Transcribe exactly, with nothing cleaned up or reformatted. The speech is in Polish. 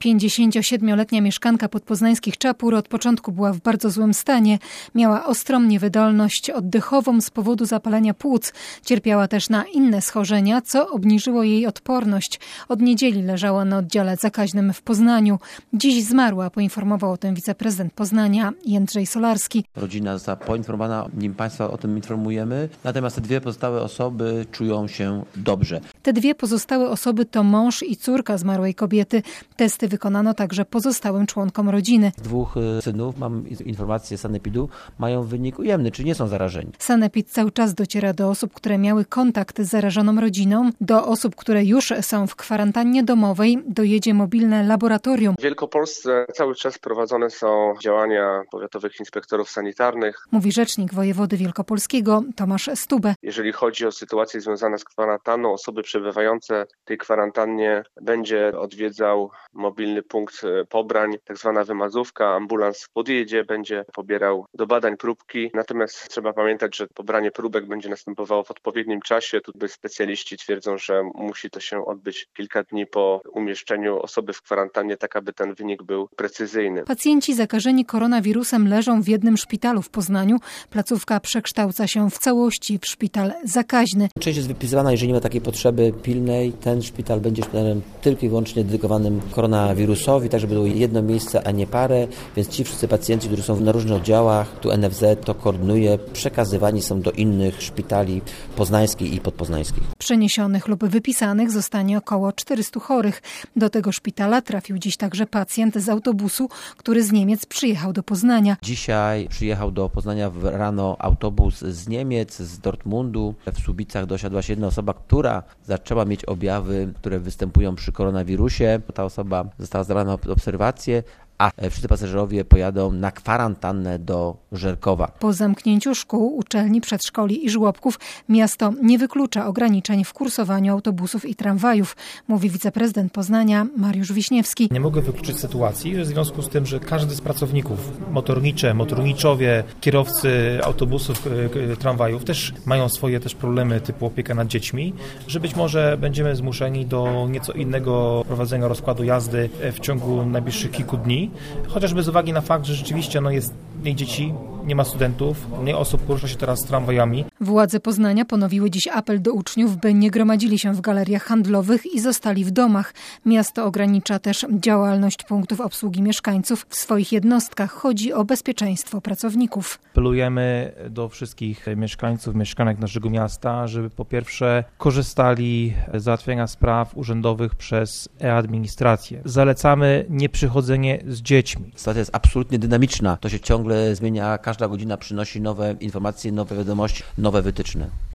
pięćdziesięciosiedmioletnia mieszkanka podpoznańskich Czapur od początku była w bardzo złym stanie. Miała ostrą niewydolność oddechową z powodu zapalenia płuc. Cierpiała też na inne schorzenia, co obniżyło jej odporność. Od niedzieli leżała na oddziale zakaźnym w Poznaniu. Dziś zmarła, poinformował o tym wiceprezydent Poznania Jędrzej Solarski. Rodzina została poinformowana, nim Państwa o tym informujemy, natomiast te dwie pozostałe osoby czują się dobrze. Te dwie pozostałe osoby to mąż i córka zmarłej kobiety. Testy wykonano także pozostałym członkom rodziny. Dwóch synów, mam informację z sanepidu, mają wynik ujemny, czyli nie są zarażeni. Sanepid cały czas dociera do osób, które miały kontakt z zarażoną rodziną. Do osób, które już są w kwarantannie domowej, dojedzie mobilne laboratorium. W Wielkopolsce cały czas prowadzone są działania powiatowych inspektorów sanitarnych. Mówi rzecznik wojewody wielkopolskiego Tomasz Stube. Jeżeli chodzi o sytuacje związane z kwarantanną, osoby przebywające w tej kwarantannie będzie odwiedzał mobilny punkt pobrań, tak zwana wymazówka, ambulans podjedzie, będzie pobierał do badań próbki. Natomiast trzeba pamiętać, że pobranie próbek będzie następowało w odpowiednim czasie. Tutaj specjaliści twierdzą, że musi to się odbyć kilka dni po umieszczeniu osoby w kwarantannie, tak aby ten wynik był precyzyjny. Pacjenci zakażeni koronawirusem leżą w jednym szpitalu w Poznaniu. Placówka przekształca się w całości w szpital zakaźny. Część jest wypisywana, jeżeli nie ma takiej potrzeby pilnej. Ten szpital będzie szpitalem tylko i wyłącznie dedykowanym koronawirusowi, tak żeby było jedno miejsce, a nie parę, więc ci wszyscy pacjenci, którzy są na różnych oddziałach, tu N F Z to koordynuje, przekazywani są do innych szpitali poznańskich i podpoznańskich. Przeniesionych lub wypisanych zostanie około czterystu chorych. Do tego szpitala trafił dziś także pacjent z autobusu, który z Niemiec przyjechał do Poznania. Dzisiaj przyjechał do Poznania rano autobus z Niemiec, z Dortmundu. W Słubicach dosiadła się jedna osoba, która zaczęła mieć objawy, które występują przy koronawirusie. Ta osoba została zabrana pod obserwację, a wszyscy pasażerowie pojadą na kwarantannę do Żerkowa. Po zamknięciu szkół, uczelni, przedszkoli i żłobków miasto nie wyklucza ograniczeń w kursowaniu autobusów i tramwajów, mówi wiceprezydent Poznania Mariusz Wiśniewski. Nie mogę wykluczyć sytuacji, że w związku z tym, że każdy z pracowników, motornicze, motorniczowie, kierowcy autobusów, tramwajów też mają swoje też problemy typu opieka nad dziećmi, że być może będziemy zmuszeni do nieco innego prowadzenia rozkładu jazdy w ciągu najbliższych kilku dni. Chociażby z uwagi na fakt, że rzeczywiście no, jest mniej dzieci, nie ma studentów, mniej osób porusza się teraz tramwajami. Władze Poznania ponowiły dziś apel do uczniów, by nie gromadzili się w galeriach handlowych i zostali w domach. Miasto ogranicza też działalność punktów obsługi mieszkańców w swoich jednostkach. Chodzi o bezpieczeństwo pracowników. Apelujemy do wszystkich mieszkańców, mieszkanek naszego miasta, żeby po pierwsze korzystali z załatwiania spraw urzędowych przez e-administrację. Zalecamy nieprzychodzenie z dziećmi. Sytuacja jest absolutnie dynamiczna. To się ciągle zmienia, każda godzina przynosi nowe informacje, nowe wiadomości, nowe wytyczne.